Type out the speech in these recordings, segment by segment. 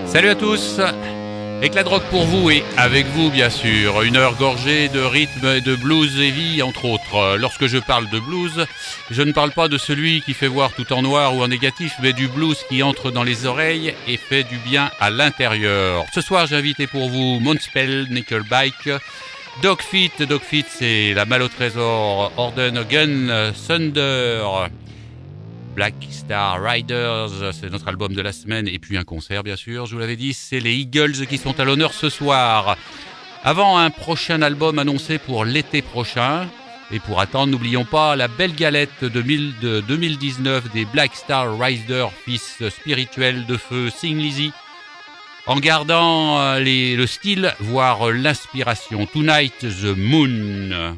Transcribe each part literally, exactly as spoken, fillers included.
Salut à tous, éclat de rock pour vous et avec vous bien sûr, une heure gorgée de rythme et de blues heavy entre autres. Lorsque je parle de blues, je ne parle pas de celui qui fait voir tout en noir ou en négatif, mais du blues qui entre dans les oreilles et fait du bien à l'intérieur. Ce soir j'ai invité pour vous Moonspell, Nickelback, Dogfeet, Dogfeet c'est la Malle au Trésor, Ordenhagen, Thunder, Black Star Riders, c'est notre album de la semaine, et puis un concert bien sûr, je vous l'avais dit, c'est les Eagles qui sont à l'honneur ce soir. Avant un prochain album annoncé pour l'été prochain, et pour attendre, n'oublions pas la belle galette de, mille, de deux mille dix-neuf des Black Star Riders, fils spirituel de feu Thin Lizzy, en gardant les, le style, voire l'inspiration. Tonight the Moon.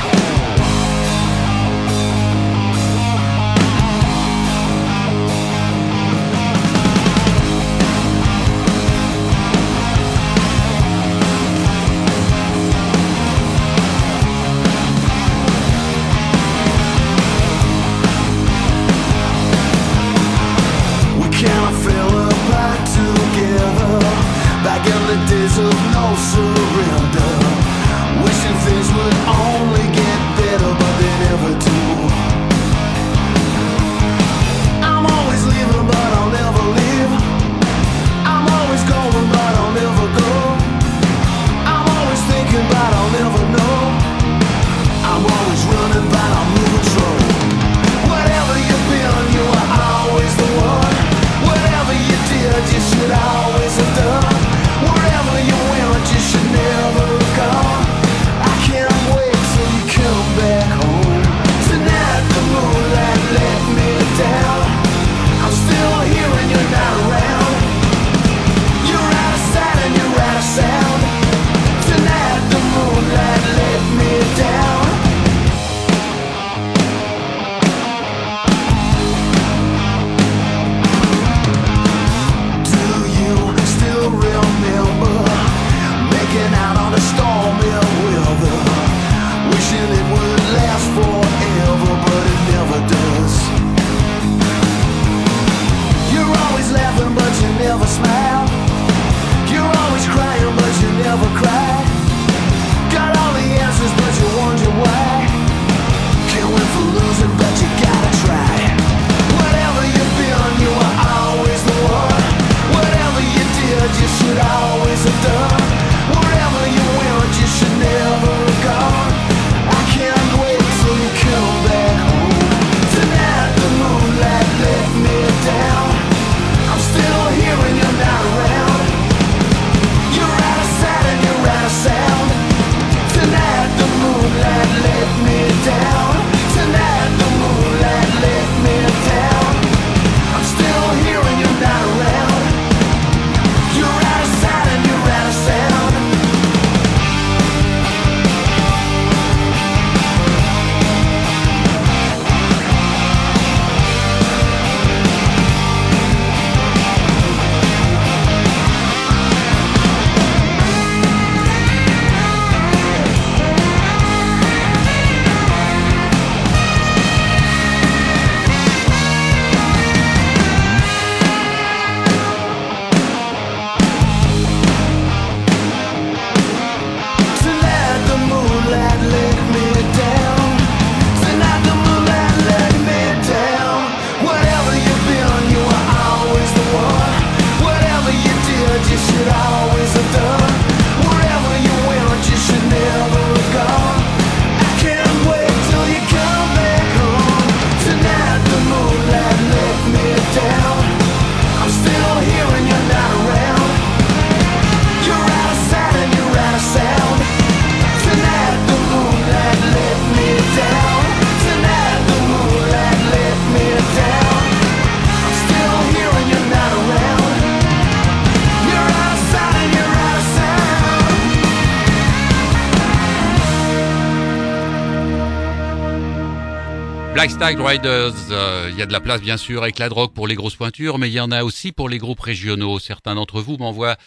Black Star Riders, il euh, y a de la place bien sûr avec la drogue pour les grosses pointures, mais il y en a aussi pour les groupes régionaux. Certains d'entre vous m'envoient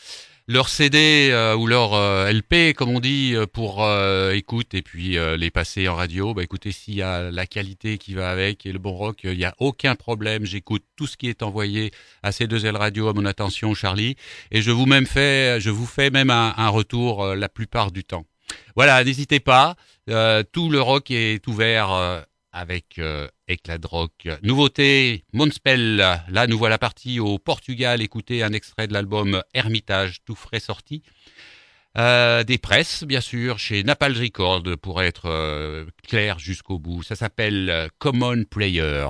leur C D euh, ou leur euh, L P, comme on dit, euh, pour euh, écoute et puis euh, les passer en radio. Bah écoutez, s'il y a la qualité qui va avec et le bon rock, il n'y a aucun problème. J'écoute tout ce qui est envoyé à C deux L Radio à mon attention, Charlie, et je vous même fais, je vous fais même un, un retour euh, la plupart du temps. Voilà, n'hésitez pas. Euh, tout le rock est ouvert. Euh, avec euh, Éclat de rock. Nouveauté, Moonspell. Là, nous voilà partis au Portugal. Écoutez un extrait de l'album Hermitage, tout frais sorti. Euh, des presses, bien sûr, chez Napalm Records, pour être euh, clair jusqu'au bout. Ça s'appelle euh, Common Player.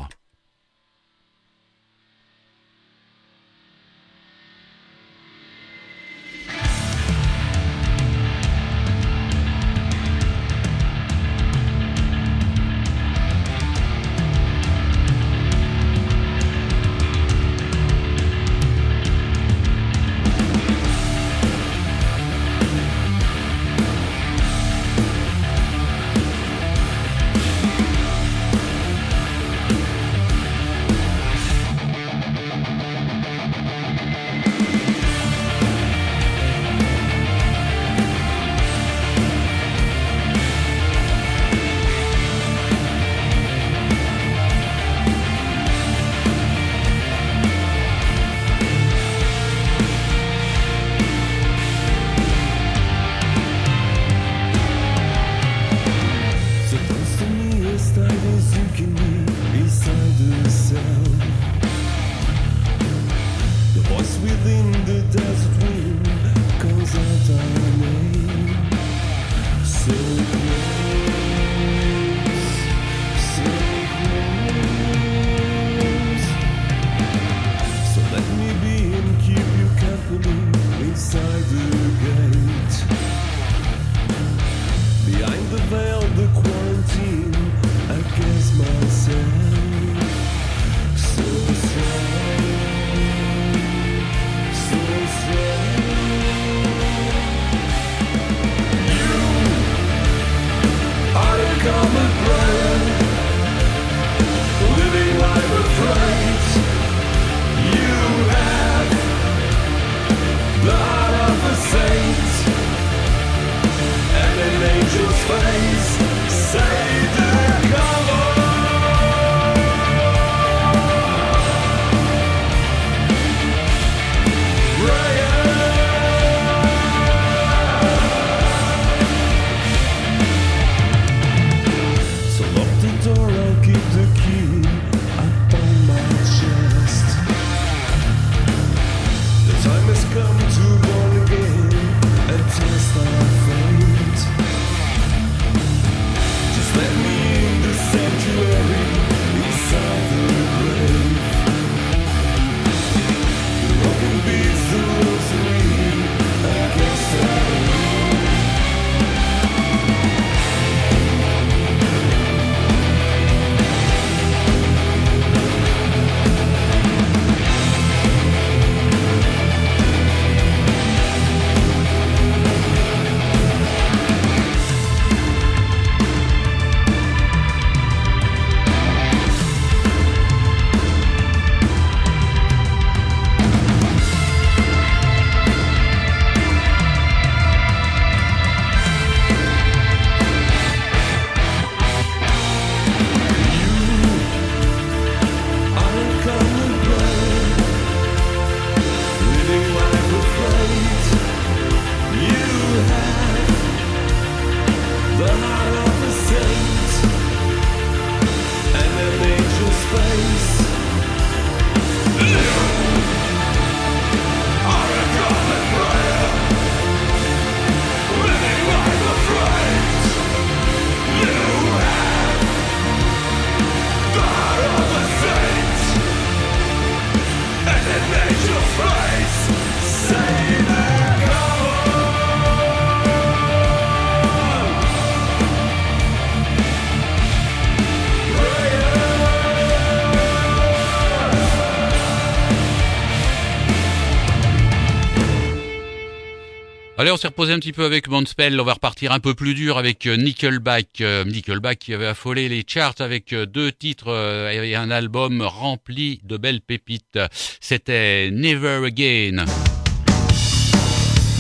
Allez, on s'est reposé un petit peu avec Moonspell. On va repartir un peu plus dur avec Nickelback. Euh, Nickelback qui avait affolé les charts avec deux titres euh, et un album rempli de belles pépites. C'était Never Again.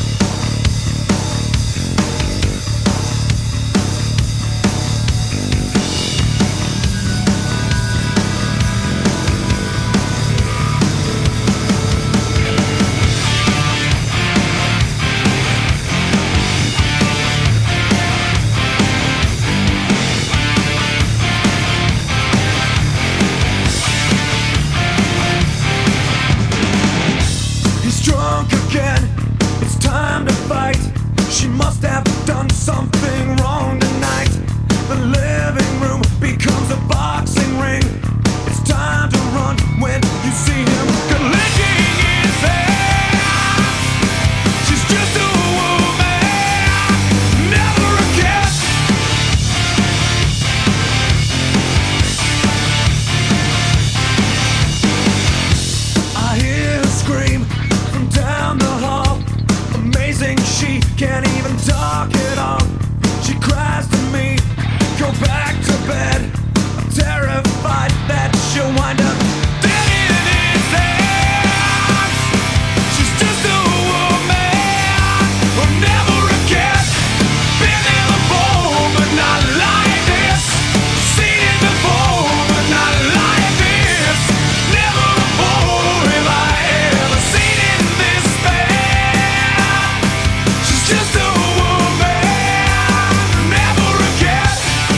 drunk again. It's time to fight. She must have done something wrong tonight. The living room becomes a boxing ring. It's time to run when you see him licking his ass. She's just a woman, never a cat. I hear her scream from down the hall. Amazing, she can't even talk at all. She cries to me, go back to bed. I'm terrified that she'll wind up dead in his hands. She's just a woman, will never again. Been there before, but not like this. Seen it before, but not like this. Never before have I ever seen it this bad. She's just a woman, never again.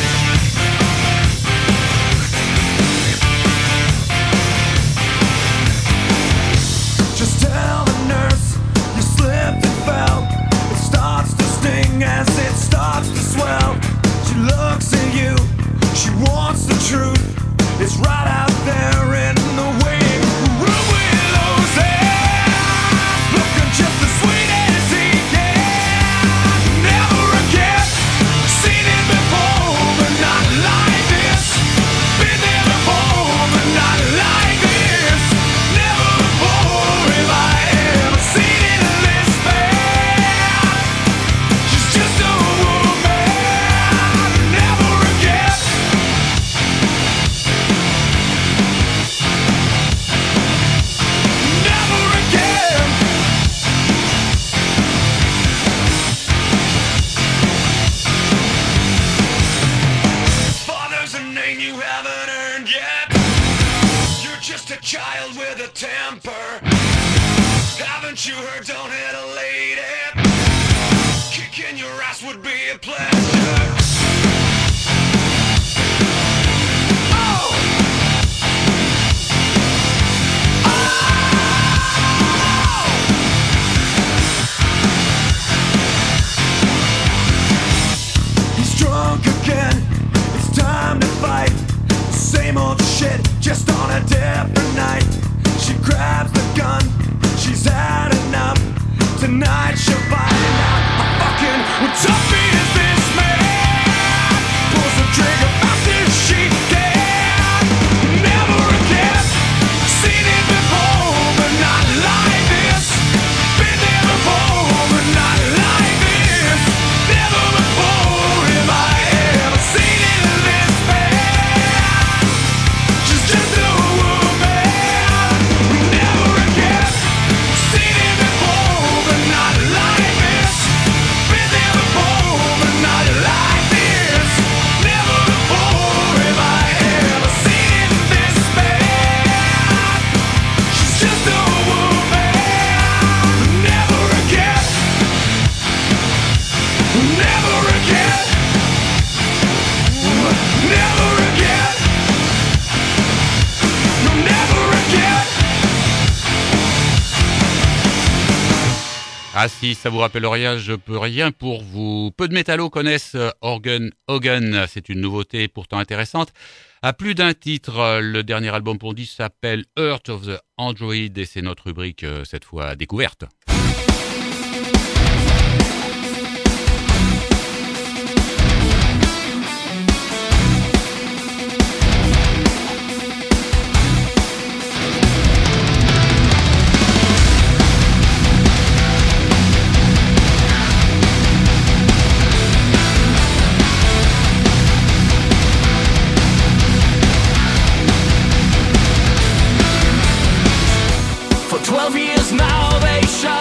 Just tell the nurse you slipped and fell. It starts to sting as it starts to swell. She looks at you, she wants the truth. It's right out there in the waiting room with those hands, looking just as sweet as he can. Never again, seen it before, but not like this. Been there before, but not like this. Never before have I ever seen it this bad. She's just a woman, never again. Never again. Father's a name you haven't earned yet. You're just a child with a temper. Haven't you heard, don't hit a lady. Kicking your ass would be a pleasure. Oh! He's drunk again. It's time to fight. Same old shit, just on a different night. She grabs the gun. She's had enough. Tonight she'll find out how fucking tough is this man. Pulls the trigger fast as she can. Never again. Seen it before, but not like this. Been there before, but not like this. Never before have I ever seen it this bad. She's just a woman, never again. Seen it before, but not like this. Been there before, but not like this. Never before have I ever seen it this bad. She's just a woman, never again. Never again. Never again. No, never again. Ah si, ça vous rappelle rien, je peux rien pour vous. Peu de métallos connaissent euh, Organ Hogan, c'est une nouveauté pourtant intéressante. À plus d'un titre, le dernier album pour disque s'appelle Heart of the Android et c'est notre rubrique euh, cette fois découverte. For twelve years now they shot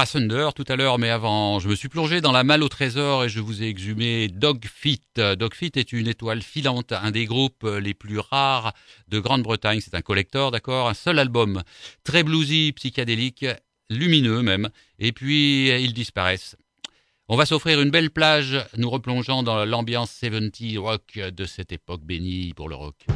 Thunder tout à l'heure, mais avant, je me suis plongé dans la malle au trésor et je vous ai exhumé Dogfeet. Dogfeet est une étoile filante, un des groupes les plus rares de Grande-Bretagne. C'est un collector, d'accord, un seul album, très bluesy, psychédélique, lumineux même, et puis ils disparaissent. On va s'offrir une belle plage, nous replongeant dans l'ambiance soixante-dix rock de cette époque bénie pour le rock.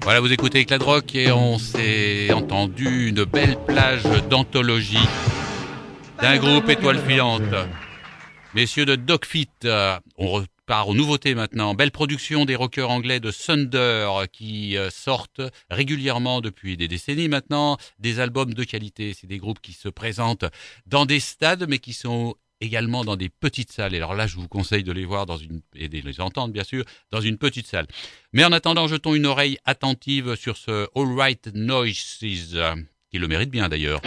Voilà, vous écoutez Éclat de Rock et on s'est entendu une belle plage d'anthologie d'un groupe étoile filante. Messieurs de Dogfeet, euh, on repart aux nouveautés maintenant. Belle production des rockers anglais de Thunder qui euh, sortent régulièrement depuis des décennies maintenant des albums de qualité. C'est des groupes qui se présentent dans des stades mais qui sont également dans des petites salles. Et alors là, je vous conseille de les voir dans une, et de les entendre bien sûr, dans une petite salle. Mais en attendant, jetons une oreille attentive sur ce All Right Noises, euh, qui le mérite bien d'ailleurs.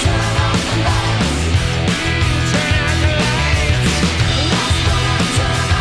Turn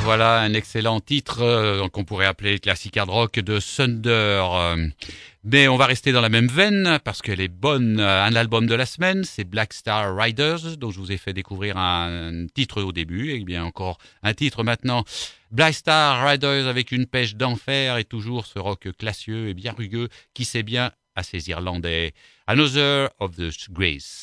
voilà un excellent titre euh, qu'on pourrait appeler classique hard rock de Thunder. Mais on va rester dans la même veine parce qu'elle est bonne. Un album de la semaine, c'est Black Star Riders, dont je vous ai fait découvrir un titre au début, et bien encore un titre maintenant. Black Star Riders avec une pêche d'enfer et toujours ce rock classieux et bien rugueux qui sait bien à ces Irlandais. Another of the Grace.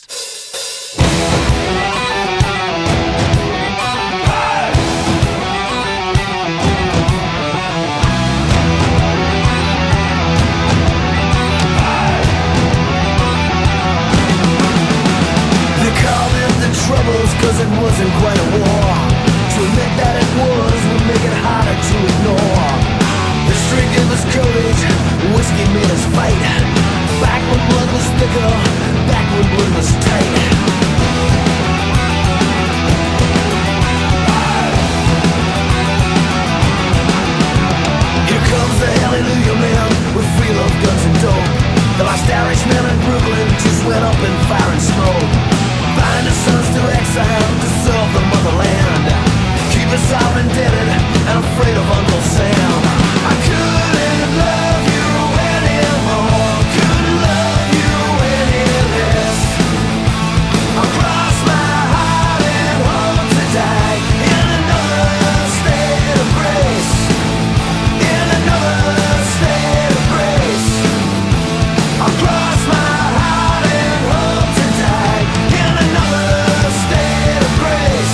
Troubles, cause it wasn't quite a war. To admit that it was would make it harder to ignore. The strength gave us courage, whiskey made us fight. Back when blood was thicker, back when blood was tight. Here comes the hallelujah man with free love, guns and dope. The last Irishman in Brooklyn just went up in fire and smoke. Bind the sons to exile to serve the motherland. Keep us all indebted and afraid of Uncle Sam. I couldn't love you anymore, couldn't love you any less. I'll cross my heart and hope to die in another state of grace. In another state of grace. I'll cross my heart and hope to die in another state of grace.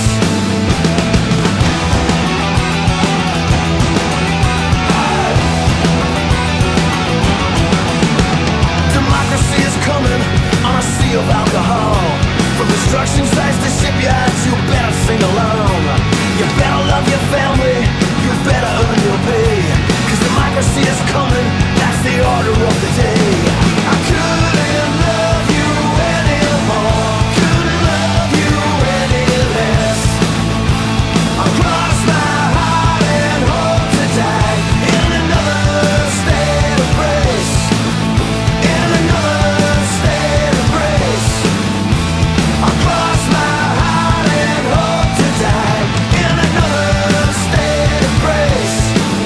Democracy is coming on a sea of alcohol. From construction sites to shipyards, you better sing along. You better love your family, you better earn your pay. Cause democracy is coming, that's the order of the day. I couldn't love you anymore, couldn't love you any less. I'll cross my heart and hope to die in another state of grace. In another state of grace. I'll cross my heart and hope to die in another state of grace.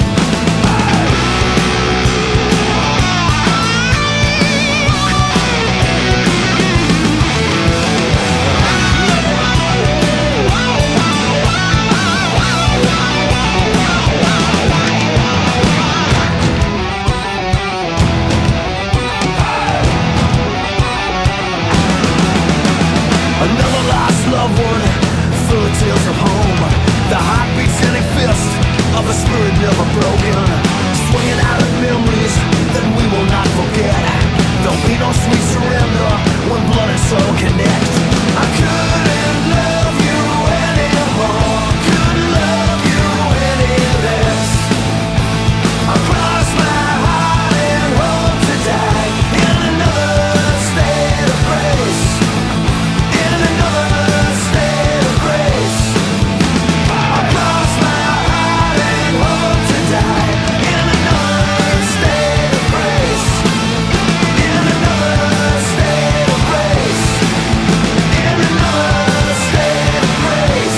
Another lost loved one, full of tales of home. The heartbeats in a fist of a spirit never broken. Swinging out of memories that we will not forget. There'll be no sweet surrender when blood and soul connect. I couldn't love you anymore, couldn't love you any less. I'll cross my heart and hope to die in another state of grace. In another state of grace. I'll cross my heart and hope to die in another state of grace. In another state of grace. In another state of grace.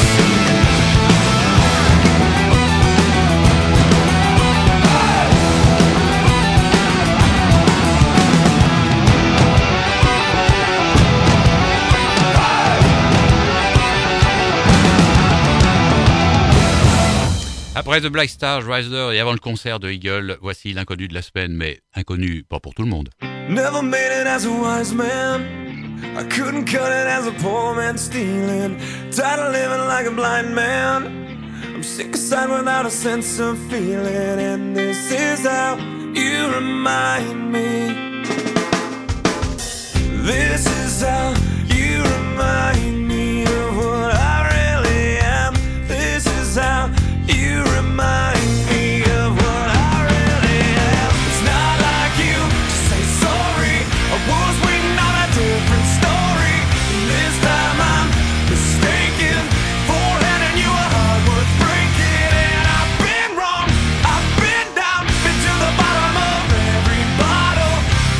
Après The Black Star Rider et avant le concert de Eagle, voici l'inconnu de la semaine, mais inconnu pas pour tout le monde. Never made it as a wise man. I couldn't cut it as a poor man stealing. Tired of living like a blind man. I'm sick aside without a sense of feeling. And this is how you remind me. This is how you remind me of what I really am. This is how you remind me of what I really am. It's not like you to say sorry. I was waiting on a different story. This time I'm mistaken for handing you a heart worth breaking. And I've been wrong, I've been down, been to the bottom of every bottle.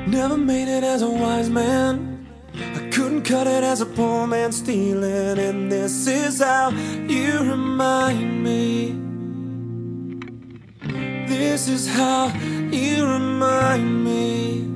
Never made it as a wise man. I couldn't cut it as a poor man stealing. And this is how you remind me. This is how you remind me.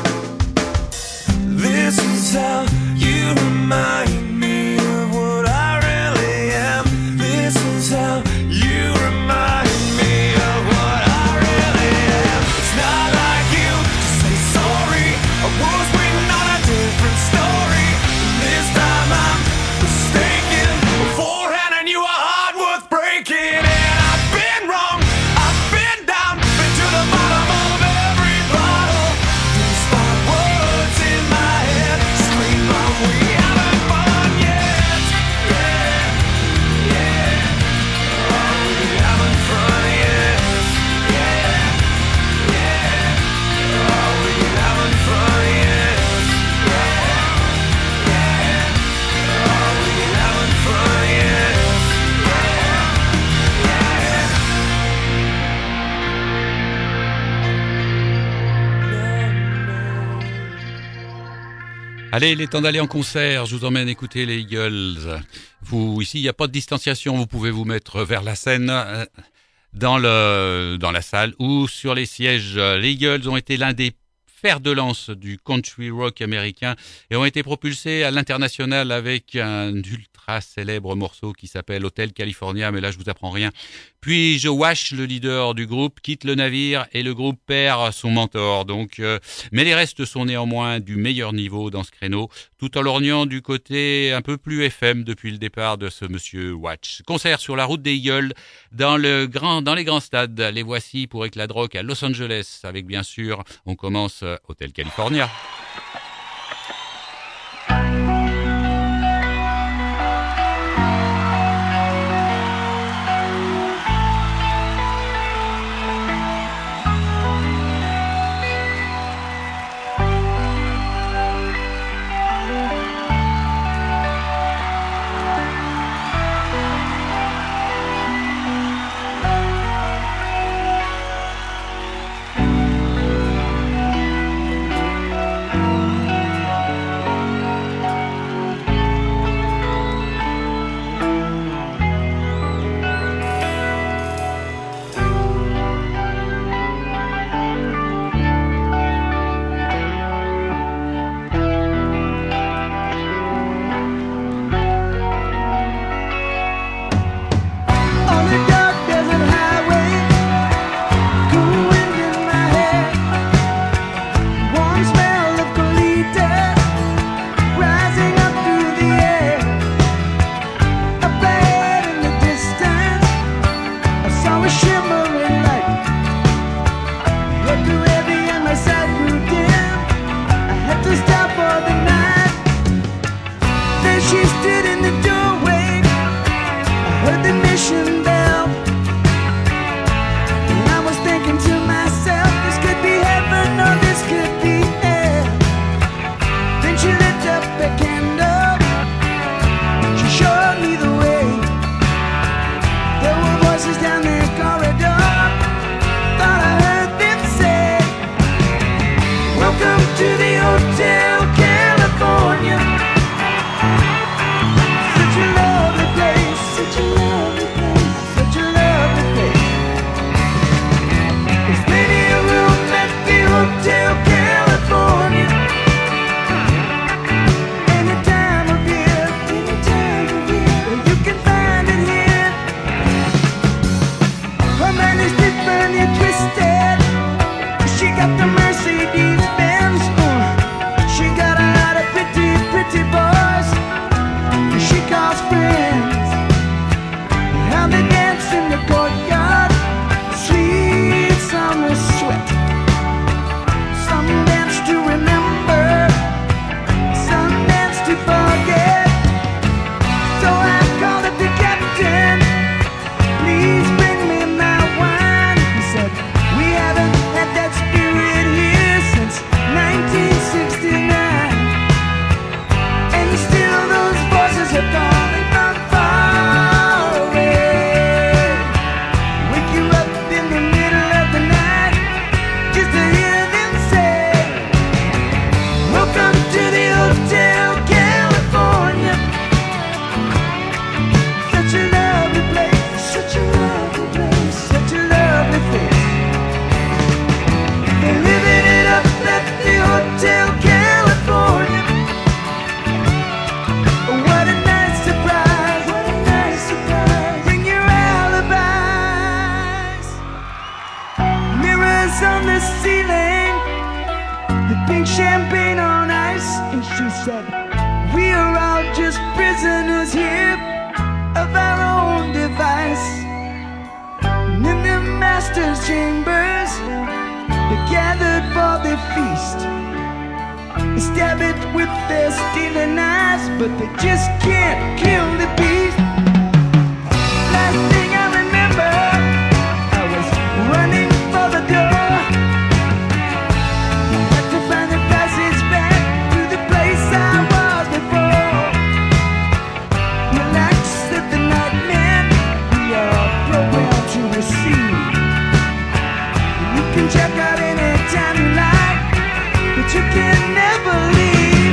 This is how you remind me of what I really am. This is how you remind me of what I really am. It's not like you to say sorry. I was waiting on a different story. This time I'm mistaken. Beforehand I knew a heart worth breaking. And I've been wrong, I've been down, been to the bottom of every bottle. Despite words in my head, scream out, we haven't fun yet. Yeah, yeah. Oh, we haven't fun yet. Yeah, yeah. Oh, we haven't fun yet. Yeah, yeah. Oh, we haven't fun yet. Allez, il est temps d'aller en concert. Je vous emmène écouter les Eagles. Vous, ici, il n'y a pas de distanciation. Vous pouvez vous mettre vers la scène, euh, dans le, dans la salle ou sur les sièges. Les Eagles ont été l'un des fers de lance du country rock américain et ont été propulsés à l'international avec un ultra célèbre morceau qui s'appelle Hotel California, mais là je vous apprends rien. Puis Joe Wash, le leader du groupe, quitte le navire et le groupe perd son mentor. Donc, euh, mais les restes sont néanmoins du meilleur niveau dans ce créneau, tout en lorgnant du côté un peu plus F M depuis le départ de ce monsieur Watch. Concert sur la route des Eagles dans le grand, dans les grands stades. Les voici pour Éclat de rock à Los Angeles avec bien sûr, on commence Hotel California. Yeah. lights on the ceiling, the pink champagne on ice. And she said, we are all just prisoners here of our own device. And in the master's chambers, they gathered for their feast. They stab it with their stealing eyes, but they just can't kill the beast. Last thing I remember, I was running for the door. Had to find the passage back to the place I was before. Relax, said the nightman, we are programmed to receive. You can check out anytime you like, but you can never leave.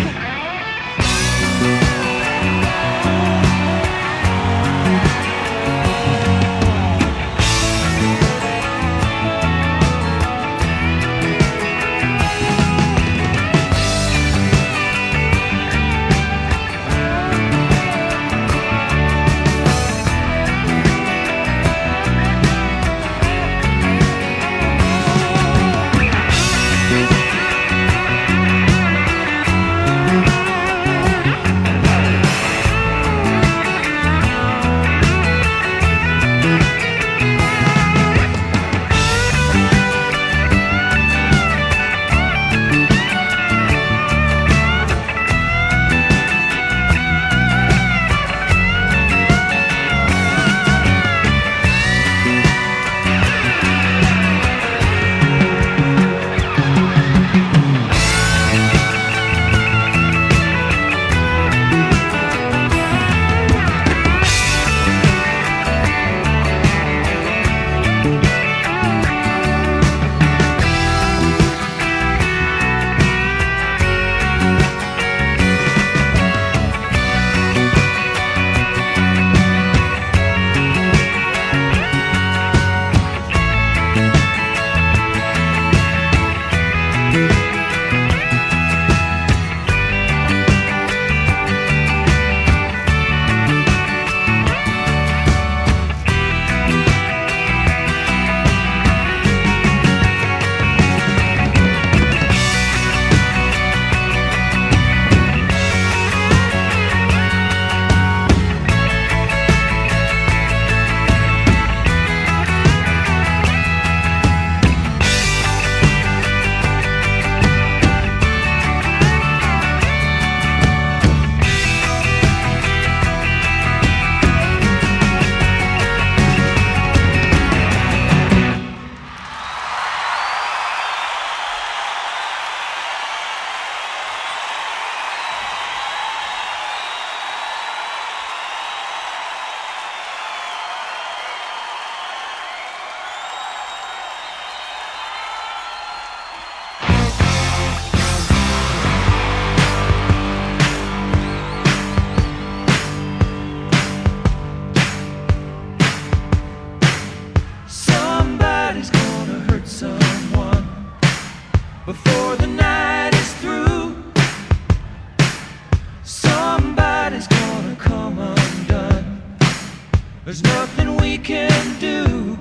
There's nothing we can do.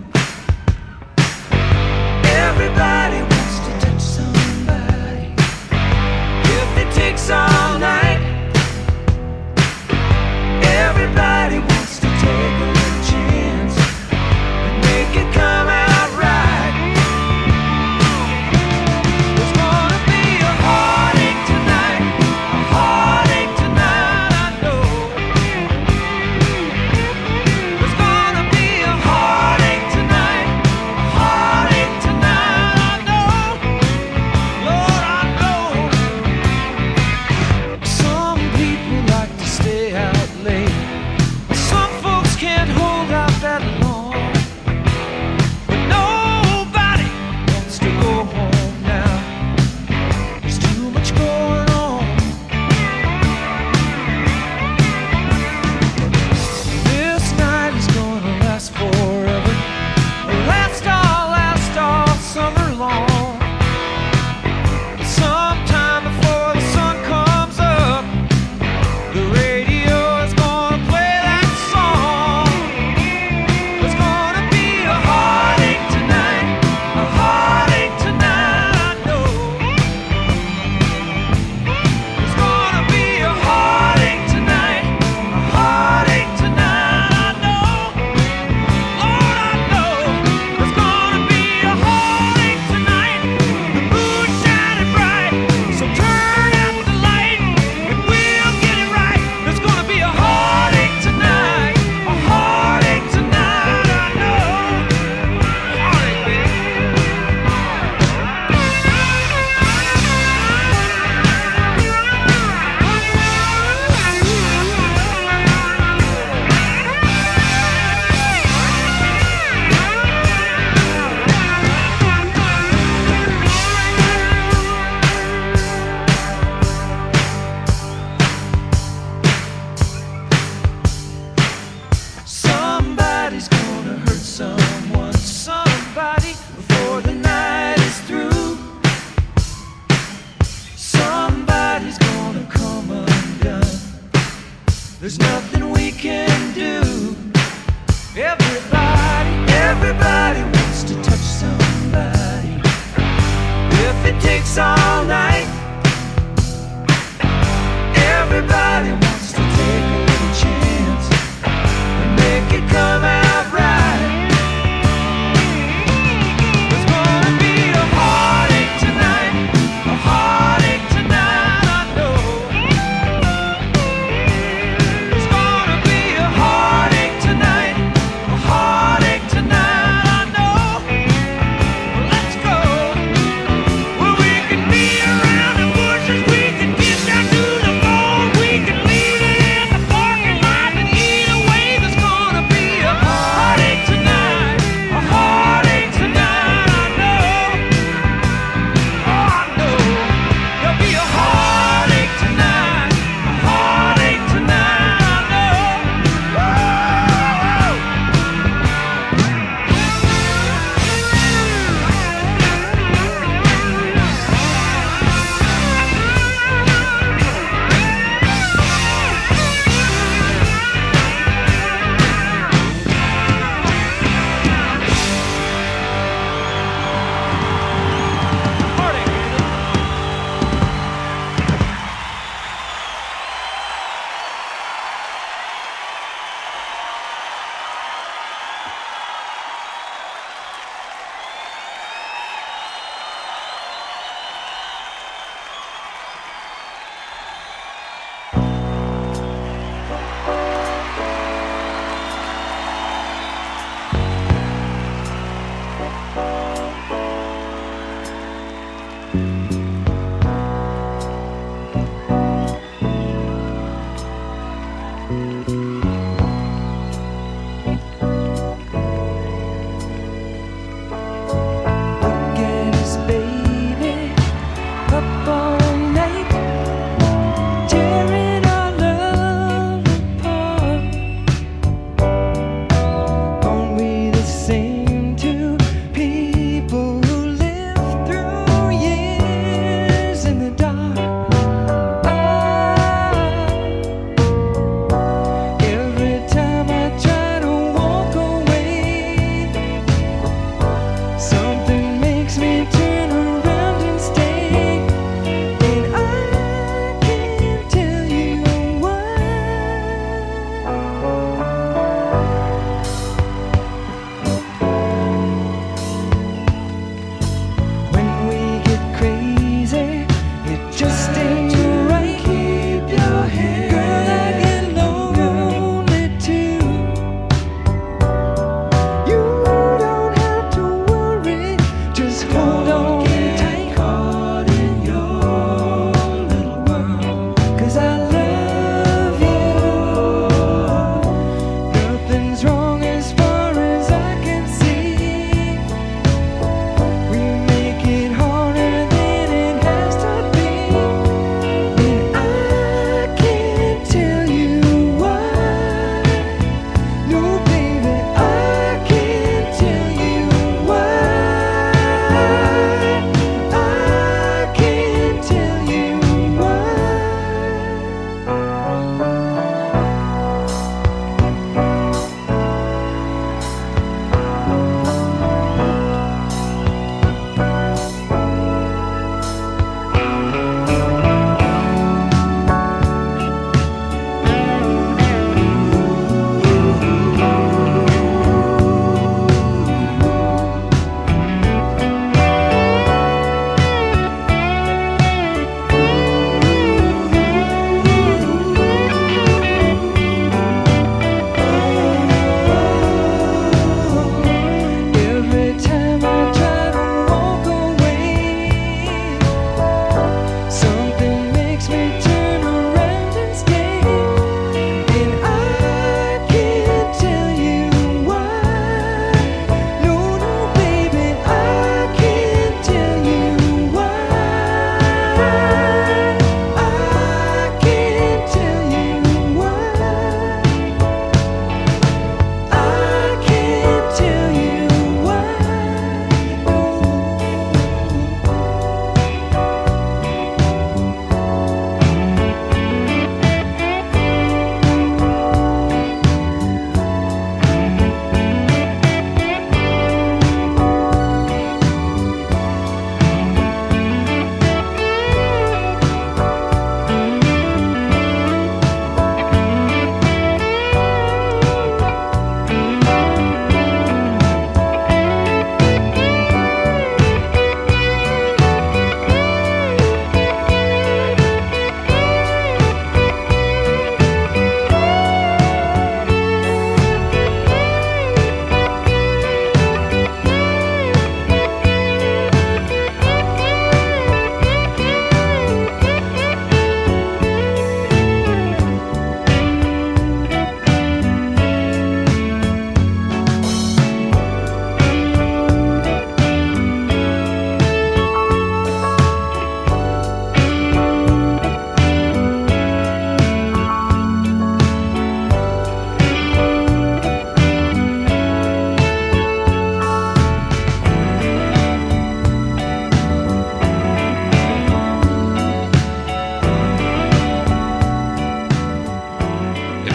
Everybody wants to touch somebody. If it takes all night, everybody wants to take a little chance and make it come out right. There's gonna be a heartache tonight, a heartache tonight, I know. There's gonna be a heartache tonight. dance all night. Everybody wants to take a little chance and make it come out right. There's gonna be a heartache tonight, a heartache tonight, I know. There's gonna be a heartache tonight, a heartache tonight, I know. Let's go where we can be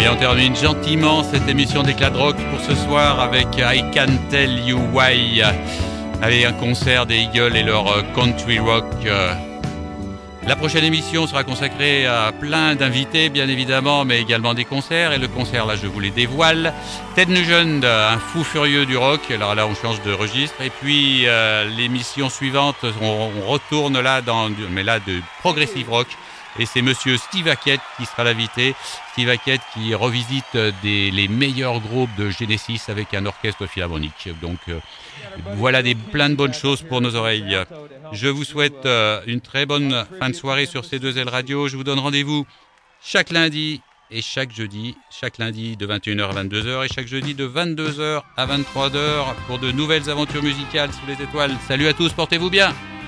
on termine gentiment cette émission d'Éclat de Rock pour ce soir avec I Can't Tell You Why. Allez, un concert des Eagles et leur country rock. La prochaine émission sera consacrée à plein d'invités, bien évidemment, mais également des concerts. Et le concert, là, je vous les dévoile. Ted Nugent, un fou furieux du rock. Alors là, on change de registre. Et puis, euh, l'émission suivante, on, on retourne là, dans, mais là, de progressive rock. Et c'est monsieur Steve Hackett qui sera l'invité. Steve Hackett qui revisite des, les meilleurs groupes de Genesis avec un orchestre philharmonique. Donc euh, voilà des, plein de bonnes choses pour nos oreilles. Je vous souhaite euh, une très bonne fin de soirée sur C deux L Radio. Je vous donne rendez-vous chaque lundi et chaque jeudi. Chaque lundi de vingt et une heures à vingt-deux heures et chaque jeudi de vingt-deux heures à vingt-trois heures pour de nouvelles aventures musicales sous les étoiles. Salut à tous, portez-vous bien.